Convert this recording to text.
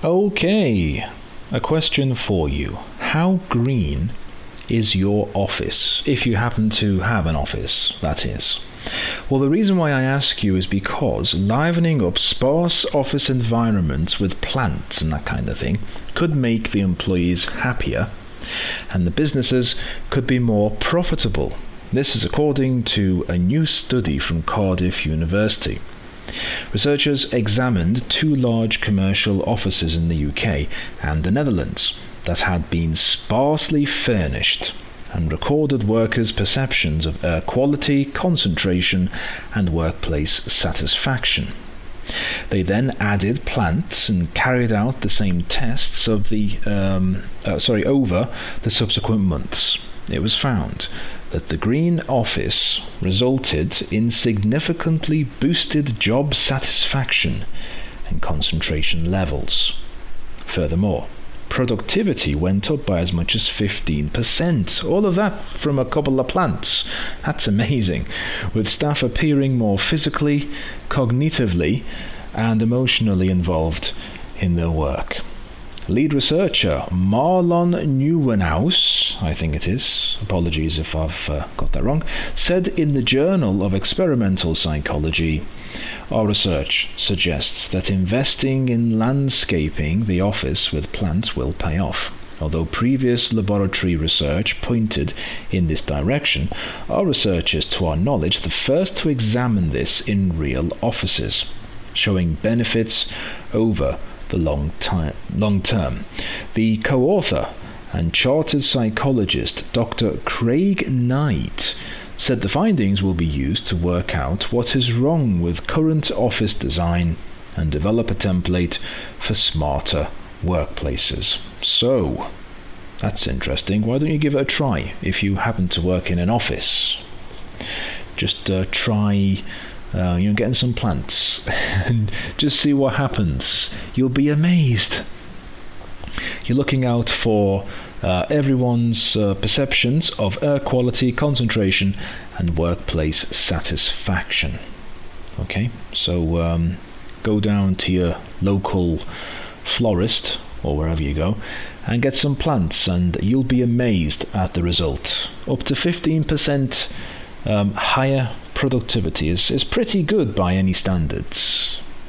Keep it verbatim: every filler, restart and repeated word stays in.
Okay, a question for you. How green is your office? If you happen to have an office, that is. Well, the reason why I ask you is because livening up sparse office environments with plants and that kind of thing could make the employees happier and the businesses could be more profitable. This is according to a new study from Cardiff University. Researchers examined two large commercial offices in the U K and the Netherlands that had been sparsely furnished and recorded workers' perceptions of air quality, concentration, and workplace satisfaction. They then added plants and carried out the same tests of the um, uh, sorry over the subsequent months. It was found that the green office resulted in significantly boosted job satisfaction and concentration levels. Furthermore, productivity went up by as much as fifteen percent. All of that from a couple of plants. That's amazing. With staff appearing more physically, cognitively, and emotionally involved in their work. Lead researcher Marlon Nieuwenhuis, I think it is, apologies if I've uh, got that wrong, said in the Journal of Experimental Psychology, our research suggests that investing in landscaping the office with plants will pay off. Although previous laboratory research pointed in this direction, our research is, to our knowledge, the first to examine this in real offices, showing benefits over the long time, long term. The co-author and chartered psychologist Doctor Craig Knight said the findings will be used to work out what is wrong with current office design and develop a template for smarter workplaces. So, that's interesting. Why don't you give it a try if you happen to work in an office? Just uh, try Uh, you know, getting some plants and just see what happens. You'll be amazed. You're looking out for uh, everyone's uh, perceptions of air quality, concentration, and workplace satisfaction. Okay, so um, go down to your local florist or wherever you go and get some plants, and you'll be amazed at the result. Up to fifteen percent um, higher productivity is, is pretty good by any standards.